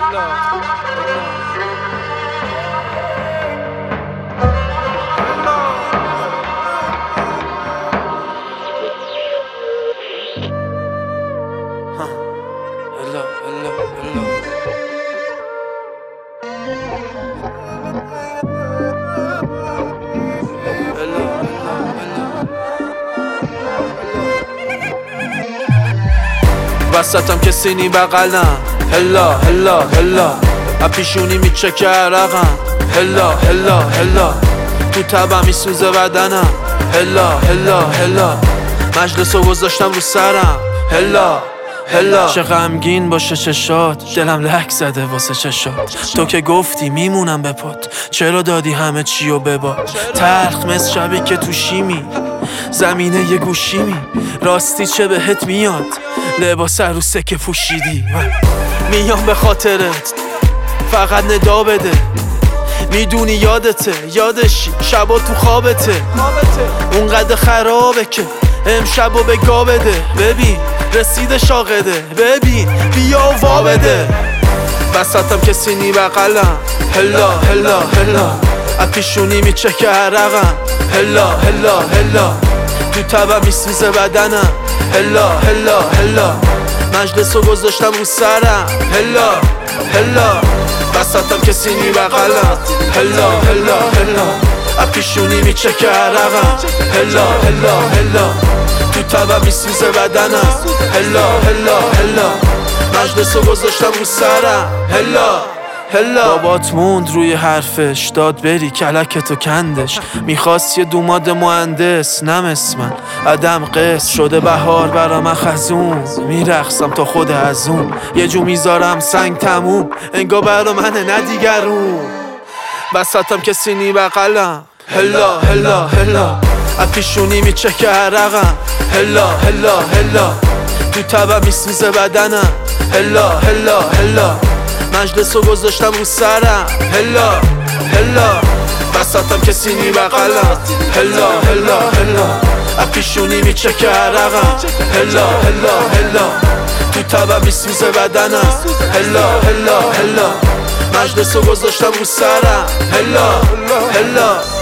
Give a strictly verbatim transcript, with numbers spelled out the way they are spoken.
وسطم که سینی بغلم، هلا هلا هلا اپیشونی میچکه عرقم، هلا هلا هلا تو تبم میسوزه بدنم، هلا هلا هلا مجلسو گذاشتم رو سرم، هلا هلا چه غمگین باشه چشات، دلم لک زده واسه چشات. تو که گفتی میمونم به پات، چرا دادی همه چیو بباد؟ تلخ مثل شبی که تو شیمی زمینه یه گوشیمی، راستی چه بهت میاد لباس عروسه که پوشیدی؟ میام به خاطرت فقط ندا بده، میدونی یادته یادشی شبا تو خوابته، اونقدر خرابه که امشبو به گا بده. ببین رسیده شاقده، ببین بیا و وا بده. وسطم که سینی بغلم، هلا هلا هلا اپیشونی میچکه عرقم، هلا هلا هلا تو تبم میسوزه بدنم، هلا هلا هلا مجلسو گذاشتم رو سرم، هلا هلا وسطم که سینی بغلم، هلا هلا هلا اپیشونی میچکه عرقم، هلا هلا هلا تو تبم میسوزه بدنم، هلا هلا هلا مجلسو گذاشتم رو سرم، هلا هلا بابات موند روی حرفش، داد بری کلکتو کندش، میخواست یه دوماد مهندس نمس من عدم قص شده بهار برا من خزون، میرخصم تا خود ازون یه جو میذارم سنگ تموم، انگا برا منه نه دیگرون. وسطم که سینی بغلم، هلا هلا هلا اپیشونی میچکه عرقم، هلا هلا هلا تو تبم میسوزه بدنم، هلا هلا هلا مجلسو گذاشتم رو سرم، هلا هلا وسطم که سینی بغلم، هلا هلا هلا اپیشونی میچکه عرقم، هلا هلا هلا تو تبم میسوزه بدنم، هلا هلا هلا مجلسو گذاشتم رو سرم، هلا هلا